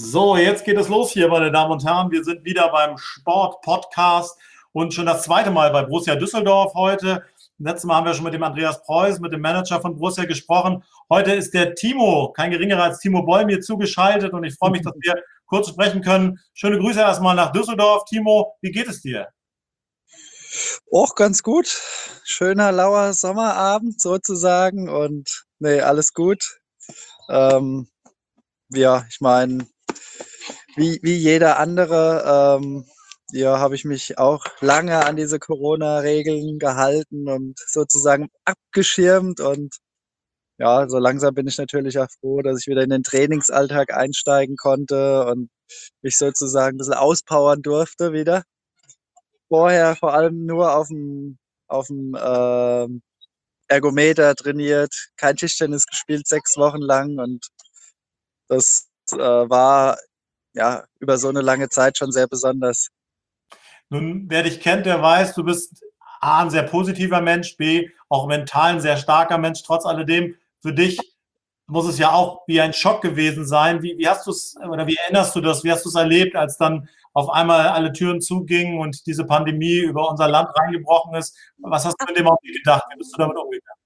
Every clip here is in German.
So, jetzt geht es los hier, meine Damen und Herren. Wir sind wieder beim Sport-Podcast und schon das zweite Mal bei Borussia Düsseldorf heute. Letztes Mal haben wir schon mit dem Andreas Preuß, mit dem Manager von Borussia gesprochen. Heute ist der Timo, kein geringerer als Timo Boll, mir zugeschaltet und ich freue mich, dass wir kurz sprechen können. Schöne Grüße erstmal nach Düsseldorf. Timo, wie geht es dir? Auch ganz gut. Schöner, lauer Sommerabend sozusagen und nee, alles gut. Ähm, ja, ich meine, wie jeder andere, ja, habe ich mich auch lange an diese Corona-Regeln gehalten und sozusagen abgeschirmt. Und ja, so langsam bin ich natürlich auch froh, dass ich wieder in den Trainingsalltag einsteigen konnte und mich sozusagen ein bisschen auspowern durfte wieder. Vorher vor allem nur auf dem Ergometer trainiert, kein Tischtennis gespielt 6 Wochen lang, und das war ja über so eine lange Zeit schon sehr besonders. Nun, wer dich kennt, der weiß, du bist A, ein sehr positiver Mensch, B, auch mental ein sehr starker Mensch. Trotz alledem, für dich muss es ja auch wie ein Schock gewesen sein. Wie hast du es oder wie erinnerst du das? Wie hast du es erlebt, als dann auf einmal alle Türen zugingen und diese Pandemie über unser Land reingebrochen ist? Was hast du in dem Augenblick gedacht? Wie bist du damit umgegangen?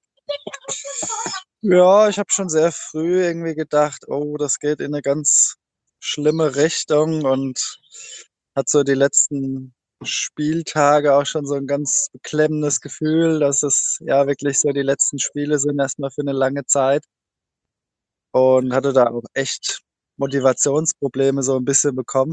Ja, ich habe schon sehr früh irgendwie gedacht, oh, das geht in eine ganz schlimme Richtung, und hat so die letzten Spieltage auch schon so ein ganz beklemmendes Gefühl, dass es ja wirklich so die letzten Spiele sind, erstmal für eine lange Zeit, und hatte da auch echt Motivationsprobleme so ein bisschen bekommen.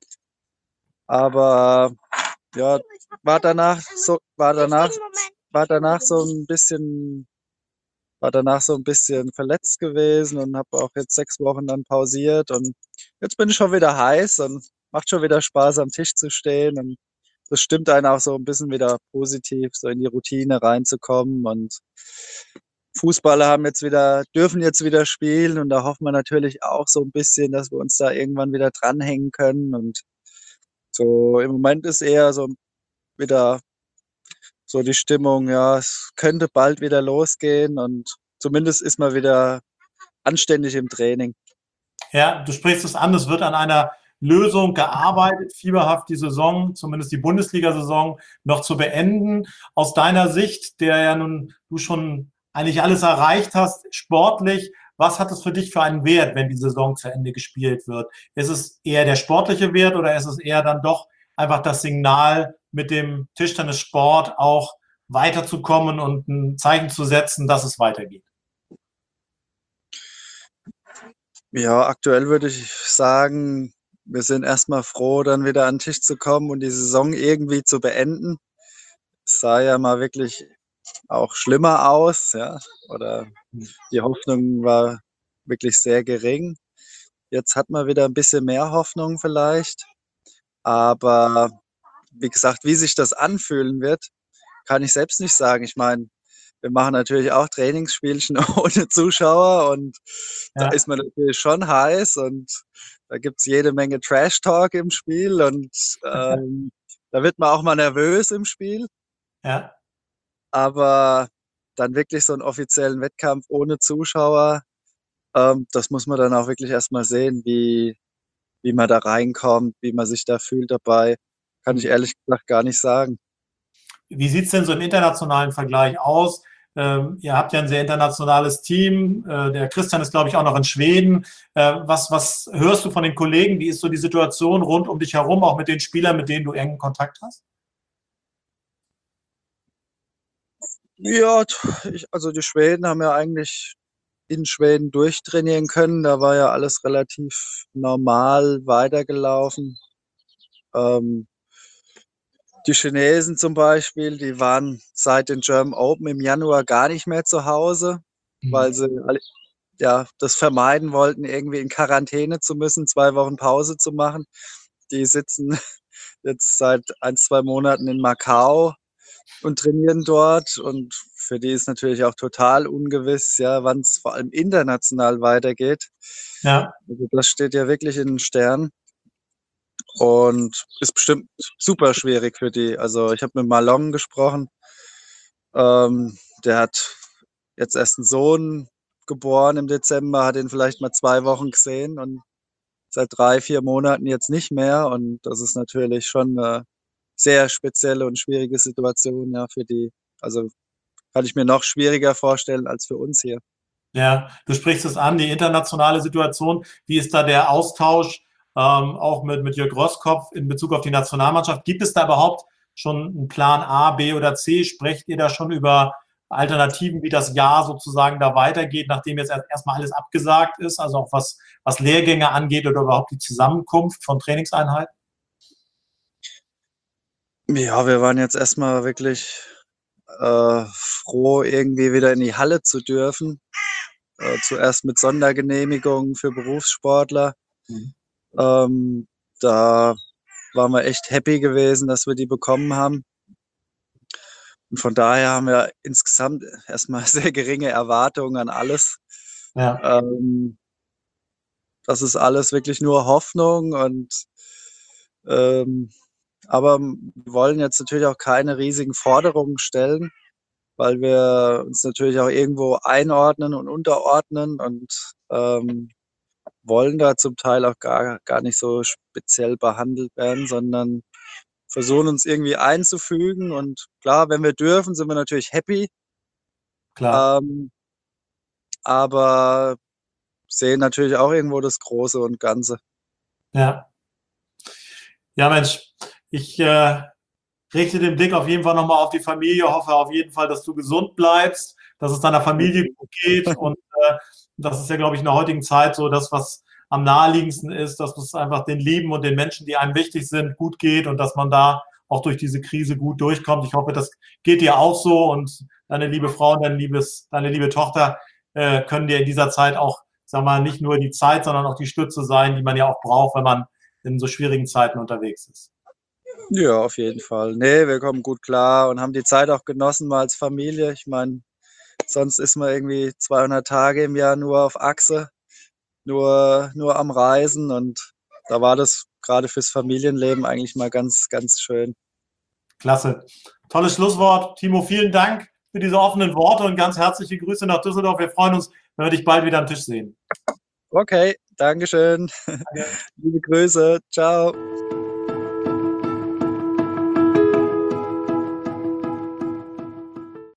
Aber ja, war danach so, war danach so ein bisschen, war danach so ein bisschen verletzt gewesen und habe auch jetzt 6 Wochen dann pausiert, und jetzt bin ich schon wieder heiß und macht schon wieder Spaß, am Tisch zu stehen, und das stimmt einen auch so ein bisschen wieder positiv, so in die Routine reinzukommen. Und Fußballer dürfen jetzt wieder spielen, und da hoffen wir natürlich auch so ein bisschen, dass wir uns da irgendwann wieder dranhängen können. Und so im Moment ist eher so wieder so die Stimmung, ja, es könnte bald wieder losgehen, und zumindest ist man wieder anständig im Training. Ja, du sprichst es an, es wird an einer Lösung gearbeitet, fieberhaft die Saison, zumindest die Bundesliga-Saison, noch zu beenden. Aus deiner Sicht, der ja nun du schon eigentlich alles erreicht hast, sportlich, was hat es für dich für einen Wert, wenn die Saison zu Ende gespielt wird? Ist es eher der sportliche Wert oder ist es eher dann doch einfach das Signal, mit dem Tischtennissport auch weiterzukommen und ein Zeichen zu setzen, dass es weitergeht? Ja, aktuell würde ich sagen, wir sind erstmal froh, dann wieder an den Tisch zu kommen und die Saison irgendwie zu beenden. Es sah ja mal wirklich auch schlimmer aus, ja, oder die Hoffnung war wirklich sehr gering. Jetzt hat man wieder ein bisschen mehr Hoffnung vielleicht, aber wie gesagt, wie sich das anfühlen wird, kann ich selbst nicht sagen. Ich meine, wir machen natürlich auch Trainingsspielchen ohne Zuschauer, und da Ja, ist man natürlich schon heiß, und da gibt es jede Menge Trash-Talk im Spiel, und da wird man auch mal nervös im Spiel. ja. Aber dann wirklich so einen offiziellen Wettkampf ohne Zuschauer, das muss man dann auch wirklich erstmal sehen, wie man da reinkommt, wie man sich da fühlt dabei. Kann ich ehrlich gesagt gar nicht sagen. Wie sieht es denn so im internationalen Vergleich aus? Ihr habt ja ein sehr internationales Team. Der Christian ist, glaube ich, auch noch in Schweden. Was hörst du von den Kollegen? Wie ist so die Situation rund um dich herum, auch mit den Spielern, mit denen du engen Kontakt hast? Ja, also die Schweden haben ja eigentlich in Schweden durchtrainieren können. Da war ja alles relativ normal weitergelaufen. Ähm, Die Chinesen zum Beispiel, die waren seit den German Open im Januar gar nicht mehr zu Hause, weil sie ja, das vermeiden wollten, irgendwie in Quarantäne zu müssen, 2 Wochen Pause zu machen. Die sitzen jetzt seit 1, 2 Monaten in Macau und trainieren dort. Und für die ist natürlich auch total ungewiss, ja, wann es vor allem international weitergeht. Ja, Also das steht ja wirklich in den Sternen und ist bestimmt super schwierig für die. Also ich habe mit Malong gesprochen. Der hat jetzt erst einen Sohn geboren im Dezember, hat ihn vielleicht mal 2 Wochen gesehen, und seit 3, 4 Monaten jetzt nicht mehr. Und das ist natürlich schon eine sehr spezielle und schwierige Situation, ja, für die. Also kann ich mir noch schwieriger vorstellen als für uns hier. Ja, du sprichst es an, die internationale Situation. Wie ist da der Austausch auch mit Jörg Roßkopf in Bezug auf die Nationalmannschaft? Gibt es da überhaupt schon einen Plan A, B oder C? Sprecht ihr da schon über Alternativen, wie das Jahr sozusagen da weitergeht, nachdem jetzt erstmal alles abgesagt ist, also auch was Lehrgänge angeht oder überhaupt die Zusammenkunft von Trainingseinheiten? Ja, wir waren jetzt erstmal wirklich froh, irgendwie wieder in die Halle zu dürfen. Zuerst mit Sondergenehmigung für Berufssportler. Mhm. Da waren wir echt happy gewesen, dass wir die bekommen haben. Und von daher haben wir insgesamt erstmal sehr geringe Erwartungen an alles. Ja, Das ist alles wirklich nur Hoffnung ähm, aber wir wollen jetzt natürlich auch keine riesigen Forderungen stellen, weil wir uns natürlich auch irgendwo einordnen und unterordnen und wollen da zum Teil auch gar nicht so speziell behandelt werden, sondern versuchen uns irgendwie einzufügen. Und klar, wenn wir dürfen, sind wir natürlich happy, klar. ähm, aber sehen natürlich auch irgendwo das Große und Ganze. Ja. Ja, Mensch, ich richte den Blick auf jeden Fall nochmal auf die Familie, hoffe auf jeden Fall, dass du gesund bleibst, dass es deiner Familie gut geht und das ist ja, glaube ich, in der heutigen Zeit so das, was am naheliegendsten ist, dass es einfach den Lieben und den Menschen, die einem wichtig sind, gut geht und dass man da auch durch diese Krise gut durchkommt. Ich hoffe, das geht dir auch so und deine liebe Frau und deine liebe Tochter können dir in dieser Zeit auch, sag mal, nicht nur die Zeit, sondern auch die Stütze sein, die man ja auch braucht, wenn man in so schwierigen Zeiten unterwegs ist. Ja, auf jeden Fall. Nee, wir kommen gut klar und haben die Zeit auch genossen mal als Familie. Ich meine, sonst ist man irgendwie 200 Tage im Jahr nur auf Achse, nur am Reisen und da war das gerade fürs Familienleben eigentlich mal ganz, ganz schön. Klasse. Tolles Schlusswort. Timo, vielen Dank für diese offenen Worte und ganz herzliche Grüße nach Düsseldorf. Wir freuen uns, wenn wir dich bald wieder am Tisch sehen. Okay, Dankeschön. Danke. Liebe Grüße. Ciao.